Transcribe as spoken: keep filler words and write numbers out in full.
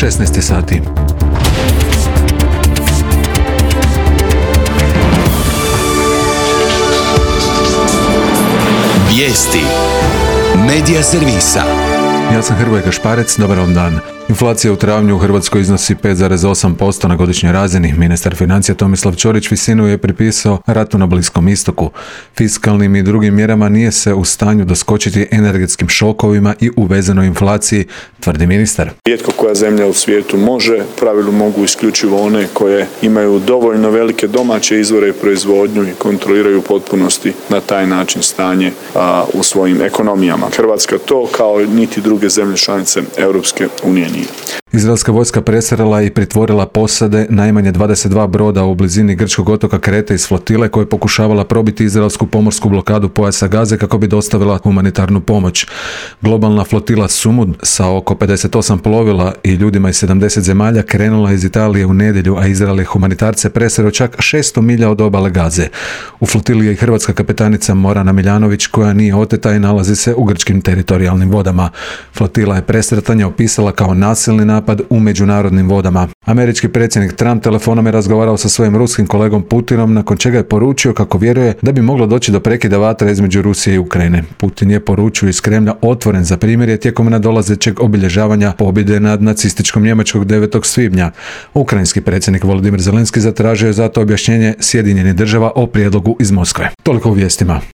šesnaest sati. Vijesti Medija servisa. Ja sam Hrvoje Gašparec, dobar vam dan. Inflacija u travnju u Hrvatskoj iznosi pet zarez osam posto na godišnjoj razini. Ministar financija Tomislav Ćorić visinu je pripisao ratu na Bliskom istoku. Fiskalnim i drugim mjerama nije se u stanju doskočiti energetskim šokovima i uvezenoj inflaciji, tvrdi ministar. Rijetko koja zemlja u svijetu može, u pravilu mogu isključivo one koje imaju dovoljno velike domaće izvore proizvodnju i kontroliraju u potpunosti na taj način stanje a, u svojim ekonomijama. Hrvatska to, kao niti druge zemlje članice Europske unije, nije. Izraelska vojska presrela i pritvorila posade najmanje dvadeset dva broda u blizini grčkog otoka Krete iz flotile koja je pokušavala probiti izraelsku pomorsku blokadu pojasa Gaze kako bi dostavila humanitarnu pomoć. Globalna flotila Sumud sa oko pedeset osam plovila i ljudima iz sedamdeset zemalja krenula iz Italije u nedjelju, a Izrael je humanitarce presreo čak šesto milja od obale Gaze. U flotili je i hrvatska kapetanica Morana Miljanović koja nije oteta i nalazi se u grčkim teritorijalnim vodama. Flotila je presretanje opisala kao nasilni napad u međunarodnim vodama. Američki predsjednik Trump telefonom je razgovarao sa svojim ruskim kolegom Putinom, nakon čega je poručio kako vjeruje da bi moglo doći do prekida vatre između Rusije i Ukrajine. Putin je poručio iz Kremlja otvoren za primirje tijekom nadolazećeg obilježavanja pobjede nad nacističkom Njemačkog devetog svibnja. Ukrajinski predsjednik Volodimir Zelenski zatražio je zato objašnjenje Sjedinjenih država o prijedlogu iz Moskve. Toliko u vijestima.